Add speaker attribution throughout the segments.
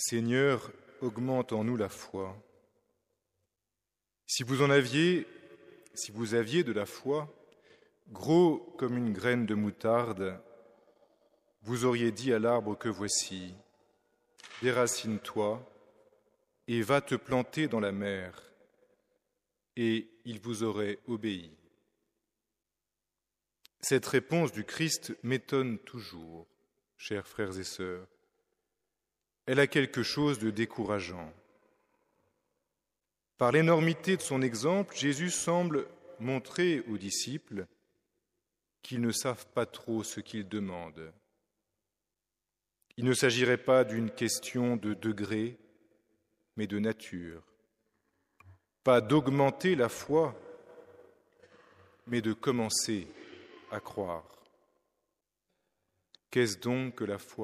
Speaker 1: Seigneur, augmente en nous la foi. Si vous aviez de la foi, gros comme une graine de moutarde, vous auriez dit à l'arbre que voici, déracine-toi et va te planter dans la mer, et il vous aurait obéi. Cette réponse du Christ m'étonne toujours, chers frères et sœurs. Elle a quelque chose de décourageant. Par l'énormité de son exemple, Jésus semble montrer aux disciples qu'ils ne savent pas trop ce qu'ils demandent. Il ne s'agirait pas d'une question de degré, mais de nature. Pas d'augmenter la foi, mais de commencer à croire. Qu'est-ce donc que la foi ?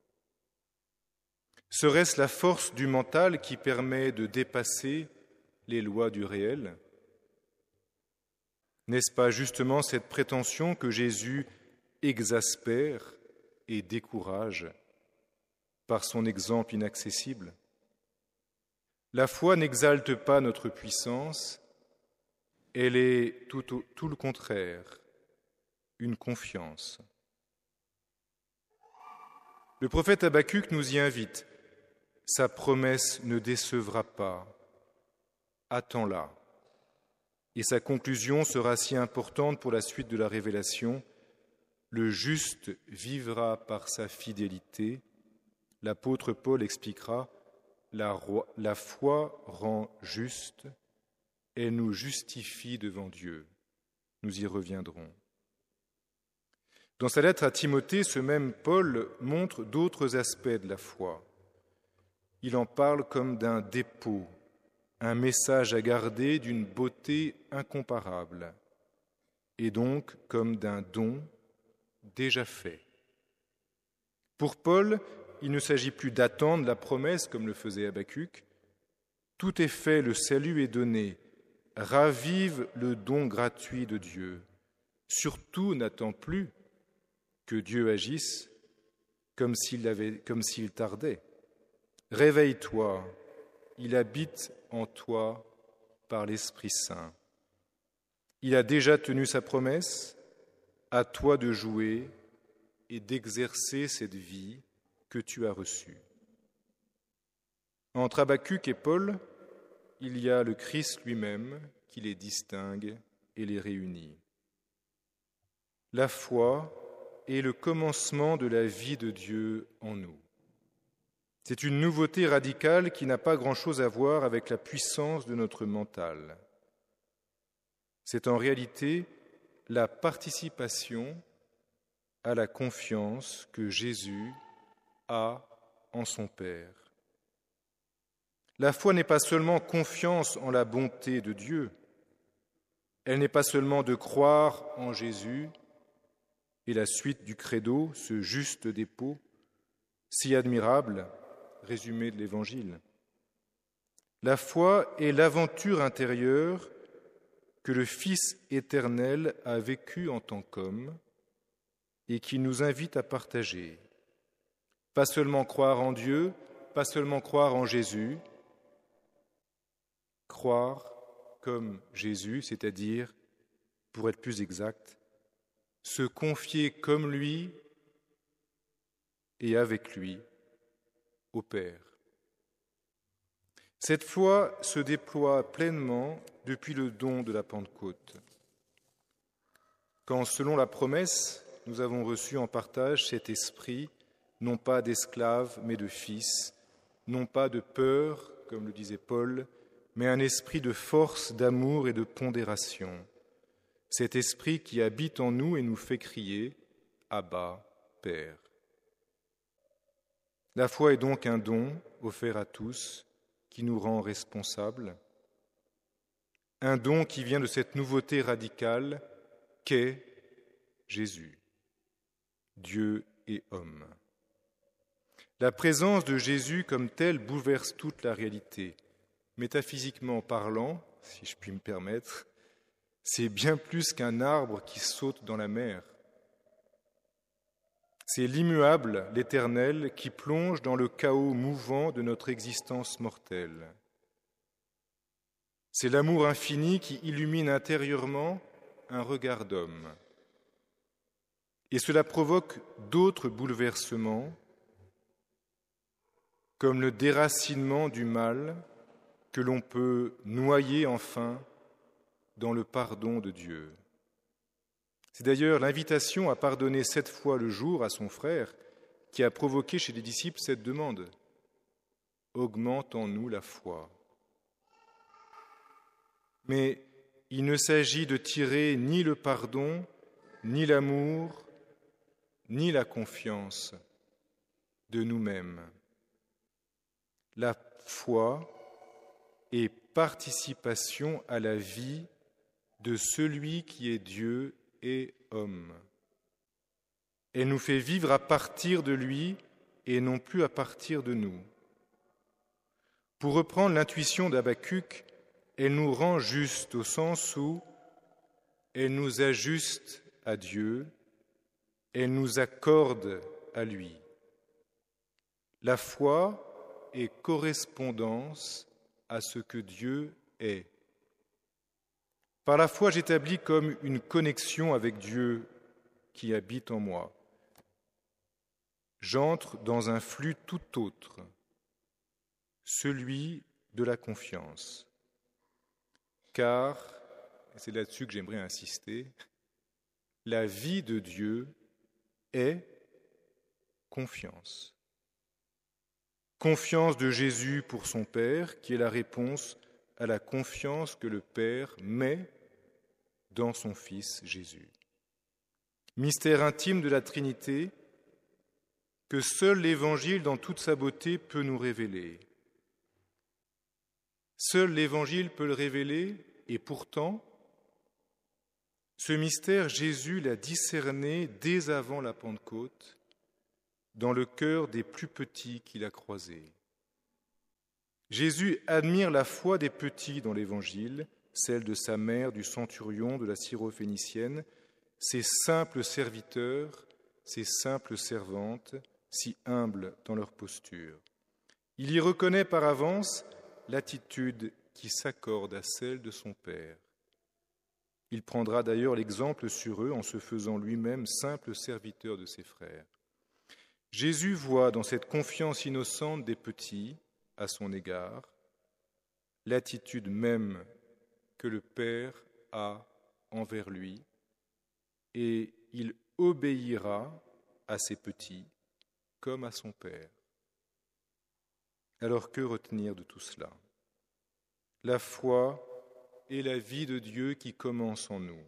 Speaker 1: Serait-ce la force du mental qui permet de dépasser les lois du réel ? N'est-ce pas justement cette prétention que Jésus exaspère et décourage par son exemple inaccessible ? La foi n'exalte pas notre puissance, elle est tout le contraire, une confiance. Le prophète Habakkuk nous y invite. Sa promesse ne décevra pas. Attends-la. Et sa conclusion sera si importante pour la suite de la révélation. Le juste vivra par sa fidélité. L'apôtre Paul expliquera, la foi rend juste, elle nous justifie devant Dieu. Nous y reviendrons. Dans sa lettre à Timothée, ce même Paul montre d'autres aspects de la foi. Il en parle comme d'un dépôt, un message à garder d'une beauté incomparable, et donc comme d'un don déjà fait. Pour Paul, il ne s'agit plus d'attendre la promesse comme le faisait Habakkuk. Tout est fait, le salut est donné. Ravive le don gratuit de Dieu. Surtout n'attends plus que Dieu agisse comme s'il tardait. Réveille-toi, il habite en toi par l'Esprit Saint. Il a déjà tenu sa promesse, à toi de jouer et d'exercer cette vie que tu as reçue. Entre Habakkuk et Paul, il y a le Christ lui-même qui les distingue et les réunit. La foi est le commencement de la vie de Dieu en nous. C'est une nouveauté radicale qui n'a pas grand-chose à voir avec la puissance de notre mental. C'est en réalité la participation à la confiance que Jésus a en son Père. La foi n'est pas seulement confiance en la bonté de Dieu, elle n'est pas seulement de croire en Jésus et la suite du credo, ce juste dépôt, si admirable, résumé de l'Évangile. La foi est l'aventure intérieure que le Fils éternel a vécue en tant qu'homme et qui nous invite à partager. Pas seulement croire en Dieu, pas seulement croire en Jésus, croire comme Jésus, c'est-à-dire, pour être plus exact, se confier comme lui et avec lui au Père. Cette foi se déploie pleinement depuis le don de la Pentecôte. Quand, selon la promesse, nous avons reçu en partage cet esprit, non pas d'esclaves, mais de fils, non pas de peur, comme le disait Paul, mais un esprit de force, d'amour et de pondération. Cet esprit qui habite en nous et nous fait crier « Abba, Père ». La foi est donc un don offert à tous qui nous rend responsables, un don qui vient de cette nouveauté radicale qu'est Jésus, Dieu et homme. La présence de Jésus comme tel bouleverse toute la réalité. Métaphysiquement parlant, si je puis me permettre, c'est bien plus qu'un arbre qui saute dans la mer. C'est l'immuable, l'Éternel, qui plonge dans le chaos mouvant de notre existence mortelle. C'est l'amour infini qui illumine intérieurement un regard d'homme. Et cela provoque d'autres bouleversements, comme le déracinement du mal que l'on peut noyer enfin dans le pardon de Dieu. C'est d'ailleurs l'invitation à pardonner 7 fois le jour à son frère qui a provoqué chez les disciples cette demande. Augmente en nous la foi. Mais il ne s'agit de tirer ni le pardon, ni l'amour, ni la confiance de nous-mêmes. La foi est participation à la vie de celui qui est Dieu et homme. Elle nous fait vivre à partir de lui et non plus à partir de nous. Pour reprendre l'intuition d'Habakkuk, elle nous rend juste au sens où elle nous ajuste à Dieu, elle nous accorde à lui. La foi est correspondance à ce que Dieu est. Par la foi, j'établis comme une connexion avec Dieu qui habite en moi. J'entre dans un flux tout autre, celui de la confiance. Car, et c'est là-dessus que j'aimerais insister, la vie de Dieu est confiance. Confiance de Jésus pour son Père, qui est la réponse à la confiance que le Père met dans son Fils Jésus. Mystère intime de la Trinité que seul l'Évangile dans toute sa beauté peut nous révéler. Seul l'Évangile peut le révéler et pourtant, ce mystère, Jésus l'a discerné dès avant la Pentecôte dans le cœur des plus petits qu'il a croisés. Jésus admire la foi des petits dans l'Évangile, celle de sa mère, du centurion, de la syrophénicienne, ces simples serviteurs, ces simples servantes, si humbles dans leur posture. Il y reconnaît par avance l'attitude qui s'accorde à celle de son Père. Il prendra d'ailleurs l'exemple sur eux en se faisant lui-même simple serviteur de ses frères. Jésus voit dans cette confiance innocente des petits à son égard l'attitude même que le Père a envers lui et il obéira à ses petits comme à son Père. Alors que retenir de tout cela ? La foi est la vie de Dieu qui commence en nous.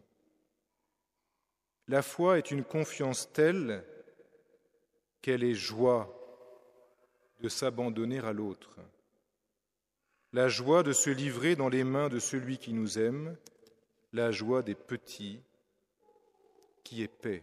Speaker 1: La foi est une confiance telle qu'elle est joie de s'abandonner à l'autre, la joie de se livrer dans les mains de celui qui nous aime, la joie des petits qui est paix.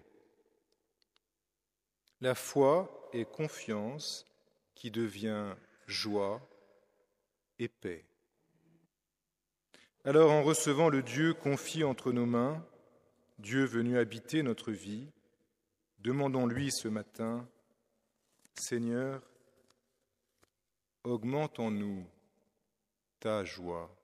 Speaker 1: La foi est confiance qui devient joie et paix. Alors, en recevant le Dieu confié entre nos mains, Dieu venu habiter notre vie, demandons-lui ce matin, Seigneur, augmente en nous ta joie.